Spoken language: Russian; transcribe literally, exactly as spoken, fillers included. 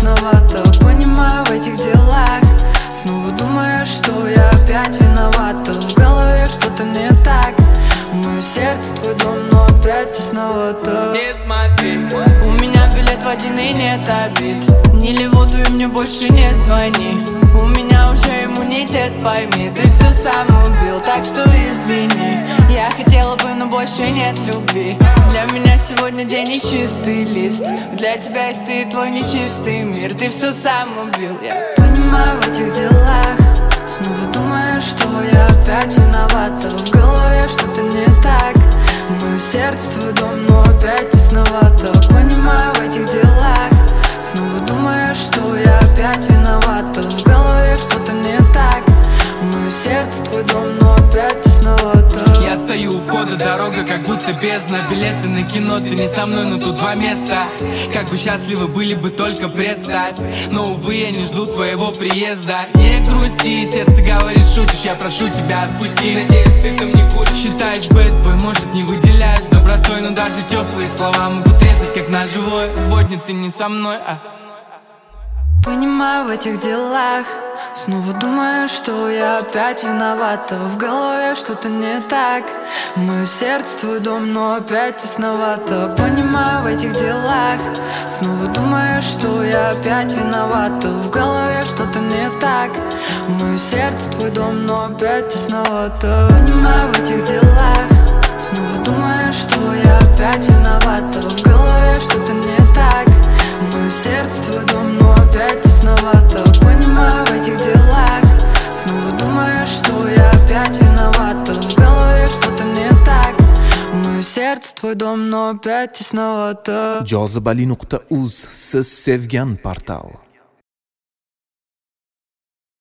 тесновато. Понимаю в этих делах, снова думаю, что я опять виновата. В голове что-то не так, мое сердце твой дом, но опять тесновато. Не смотри, у меня билет в один и нет обид. Не ливоту и мне больше не звони. У меня уже иммунитет, пойми. Ты все сам убил, так что извини. Я хотела бы, но больше нет любви. Для меня сегодня день и чистый лист. Для тебя есть ты и твой нечистый мир. Ты все сам убил, я понимаю в этих делах, снова думаю, что я опять виновата. В голове что-то не так, мое сердце твой дом, но опять тесновато. Понимаю в этих делах, снова думаю, что я опять виновата. В голове что-то не так, мое сердце твой дом, но опять тесновато. Я стою у входа, дорога как будто бездна. Билеты на кино, ты не со мной, но тут два места. Как бы счастливы были бы, только представь. Но, увы, я не жду твоего приезда. Не грусти, сердце говорит, шутишь. Я прошу тебя, отпусти, надеюсь, ты там не куришь. Считаешь бэдбой, может, не выделяюсь добротой, но даже теплые слова могут резать, как ножевое. Сегодня ты не со мной, а... Понимаю в этих делах, снова думаю, что я опять виновата. В голове что-то не так, мое сердце твой дом, но опять тесновато. Понимаю в этих делах, снова думаю, что я опять виновата. В голове что-то не так, мое сердце твой дом, но опять тесновато. Понимаю в этих делах, снова думаю, что я опять виновата. В голове что-то не так, мое сердце твой дом, но опять тесновато. Понимаю в этих делах, снова думаю, что я опять виновата. В голове что-то не так, мое сердце твой dom, но опять тесновато. jozibali nuqta uz siz sevgan portal.